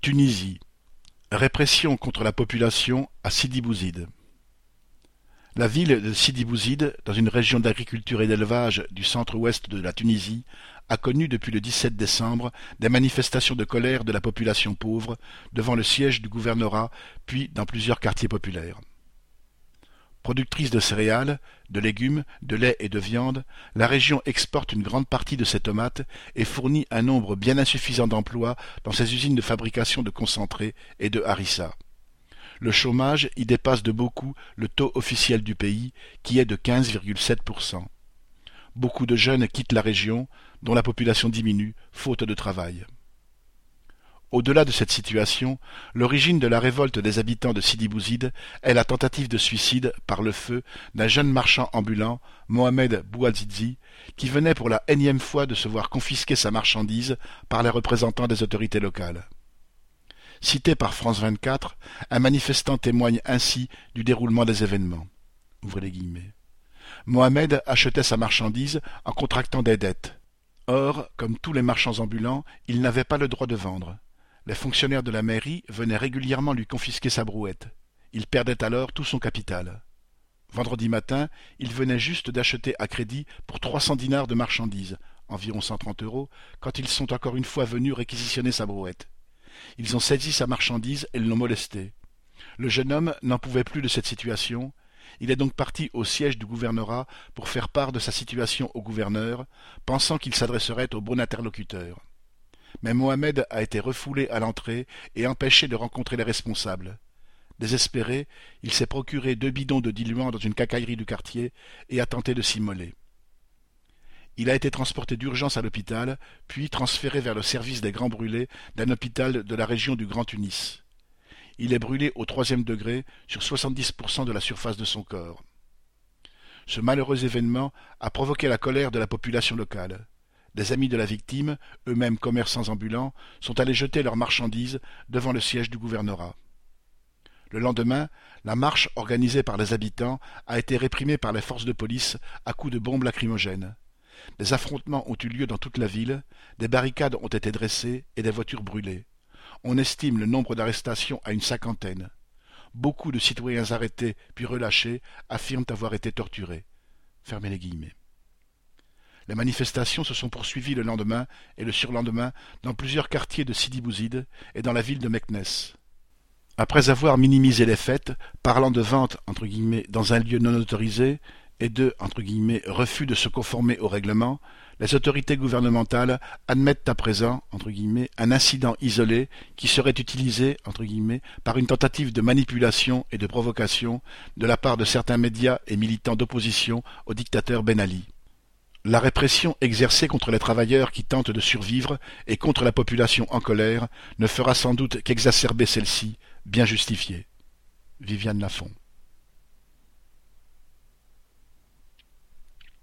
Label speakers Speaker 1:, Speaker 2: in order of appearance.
Speaker 1: Tunisie. Répression contre la population à Sidi Bouzid. La ville de Sidi Bouzid, dans une région d'agriculture et d'élevage du centre-ouest de la Tunisie, a connu depuis le 17 décembre des manifestations de colère de la population pauvre devant le siège du gouvernorat puis dans plusieurs quartiers populaires. Productrice de céréales, de légumes, de lait et de viande, la région exporte une grande partie de ses tomates et fournit un nombre bien insuffisant d'emplois dans ses usines de fabrication de concentrés et de harissa. Le chômage y dépasse de beaucoup le taux officiel du pays, qui est de 15,7%. Beaucoup de jeunes quittent la région, dont la population diminue, faute de travail. Au-delà de cette situation, l'origine de la révolte des habitants de Sidi Bouzid est la tentative de suicide par le feu d'un jeune marchand ambulant, Mohamed Bouazizi, qui venait pour la énième fois de se voir confisquer sa marchandise par les représentants des autorités locales. Cité par France 24, un manifestant témoigne ainsi du déroulement des événements. Ouvrez les guillemets. Mohamed achetait sa marchandise en contractant des dettes. Or, comme tous les marchands ambulants, il n'avait pas le droit de vendre. Les fonctionnaires de la mairie venaient régulièrement lui confisquer sa brouette. Il perdait alors tout son capital. Vendredi matin, il venait juste d'acheter à crédit pour 300 dinars de marchandises, environ 130 €, quand ils sont encore une fois venus réquisitionner sa brouette. Ils ont saisi sa marchandise et l'ont molesté. Le jeune homme n'en pouvait plus de cette situation. Il est donc parti au siège du gouvernorat pour faire part de sa situation au gouverneur, pensant qu'il s'adresserait au bon interlocuteur. Mais Mohamed a été refoulé à l'entrée et empêché de rencontrer les responsables. Désespéré, il s'est procuré 2 bidons de diluant dans une quincaillerie du quartier et a tenté de s'immoler. Il a été transporté d'urgence à l'hôpital, puis transféré vers le service des grands brûlés d'un hôpital de la région du Grand Tunis. Il est brûlé au 3e degré sur 70% de la surface de son corps. Ce malheureux événement a provoqué la colère de la population locale. Des amis de la victime, eux-mêmes commerçants ambulants, sont allés jeter leurs marchandises devant le siège du gouvernorat. Le lendemain, la marche organisée par les habitants a été réprimée par les forces de police à coups de bombes lacrymogènes. Des affrontements ont eu lieu dans toute la ville, des barricades ont été dressées et des voitures brûlées. On estime le nombre d'arrestations à une 50aine. Beaucoup de citoyens arrêtés puis relâchés affirment avoir été torturés. Fermez les guillemets. Les manifestations se sont poursuivies le lendemain et le surlendemain dans plusieurs quartiers de Sidi Bouzid et dans la ville de Meknès. Après avoir minimisé les faits, parlant de vente entre guillemets dans un lieu non autorisé et de entre guillemets refus de se conformer au règlement, les autorités gouvernementales admettent à présent entre guillemets un incident isolé qui serait utilisé entre guillemets par une tentative de manipulation et de provocation de la part de certains médias et militants d'opposition au dictateur Ben Ali. La répression exercée contre les travailleurs qui tentent de survivre et contre la population en colère ne fera sans doute qu'exacerber celle-ci, bien justifiée. Viviane Lafont.